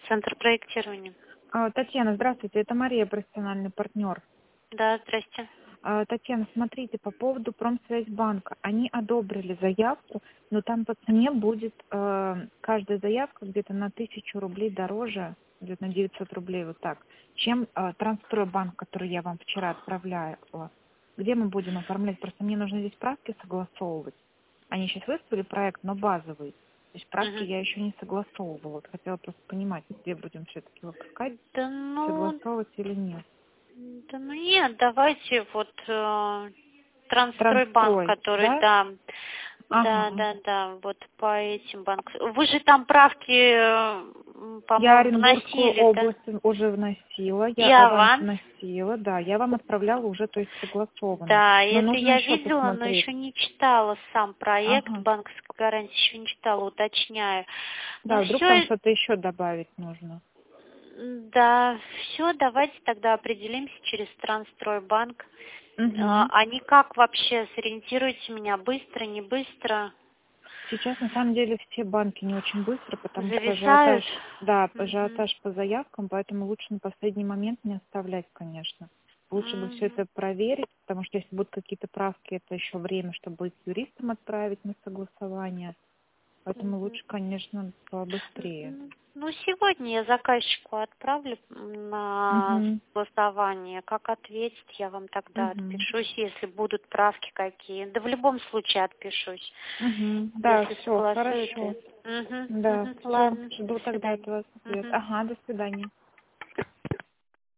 Центр проектирования. Татьяна, здравствуйте, это Мария, профессиональный партнер. Да, здрасте. Татьяна, смотрите, по поводу Промсвязьбанка. Они одобрили заявку, но там по цене будет каждая заявка где-то на 1000 рублей дороже, где-то на 900 рублей, вот так, чем Трансстройбанк, который я вам вчера отправляла. Где мы будем оформлять? Просто мне нужно здесь справки согласовывать. Они сейчас выставили проект, но базовый. То есть справки я еще не согласовывала. Вот хотела просто понимать, где будем все-таки выпускать, Да ну, согласовывать или нет. нет, давайте вот Трансстройбанк, Трансстрой, который, да? да, вот по этим банкам. Вы же там правки, Я по-моему, Оренбургскую вносили, да? область уже вносила, И я аванс аванс? вносила, да, я вам отправляла уже, то есть согласованно. Да, Но это нужно я еще видела, но посмотреть. еще не читала сам проект Ага. банковской гарантии, еще не читала, уточняю. Ну Да, вдруг там все, что-то еще добавить нужно. да, все, давайте тогда определимся через Трансстройбанк. Угу. Они как вообще, сориентируйте меня, быстро, не быстро? Сейчас на самом деле все банки не очень быстро, потому что Зависают? ажиотаж, да, Мгм. ажиотаж по заявкам, поэтому лучше на последний момент не оставлять, конечно. Лучше бы все Мгм. это проверить, потому что если будут какие-то правки, это еще время, чтобы их юристам отправить на согласование. Поэтому Мгм. лучше, конечно, побыстрее. Ну, сегодня я заказчику отправлю на Угу. согласование. Как ответить, я вам тогда Угу. отпишусь, если будут правки какие. Да в любом случае отпишусь, Угу. Да, если все, хорошо. согласуете. Да, все, Ладно, жду до тогда от свидания. вас ответ. Мгм. Ага, до свидания.